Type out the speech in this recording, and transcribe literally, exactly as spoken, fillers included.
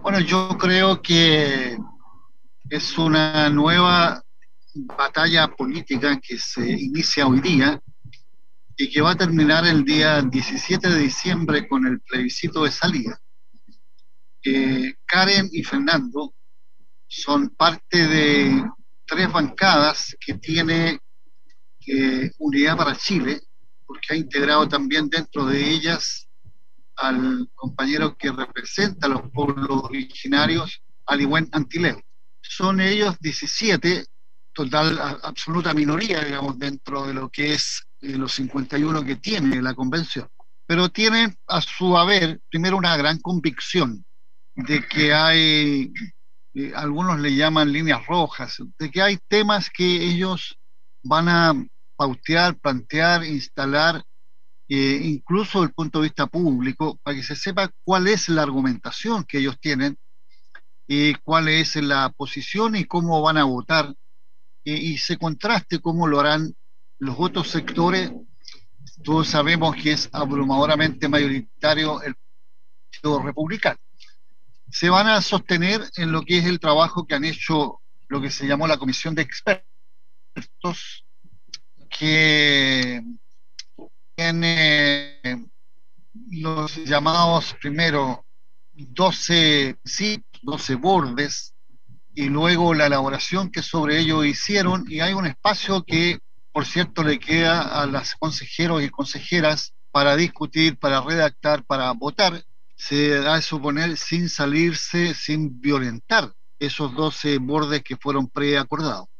Bueno, yo creo que es una nueva batalla política que se inicia hoy día y que va a terminar el día diecisiete de diciembre con el plebiscito de salida. Eh, Karen y Fernando son parte de tres bancadas que tiene eh, Unidad para Chile, porque ha integrado también dentro de ellas al compañero que representa a los pueblos originarios, Aliwen Antileo. Son ellos diecisiete, total, a, absoluta minoría, digamos, dentro de lo que es eh, los cincuenta y uno que tiene la convención. Pero tienen a su haber, primero, una gran convicción de que hay, eh, algunos le llaman líneas rojas, de que hay temas que ellos van a pautear, plantear, instalar, eh, incluso desde el punto de vista público, para que se sepa cuál es la argumentación que ellos tienen y cuál es la posición y cómo van a votar, eh, y se contraste cómo lo harán los otros sectores. Todos sabemos que es abrumadoramente mayoritario el Partido Republicano. Se van a sostener en lo que es el trabajo que han hecho lo que se llamó la Comisión de Expertos, que tiene los llamados primero doce sí, doce bordes, y luego la elaboración que sobre ello hicieron, y hay un espacio que, por cierto, le queda a las consejeros y consejeras para discutir, para redactar, para votar, se da a suponer sin salirse, sin violentar esos doce bordes que fueron preacordados.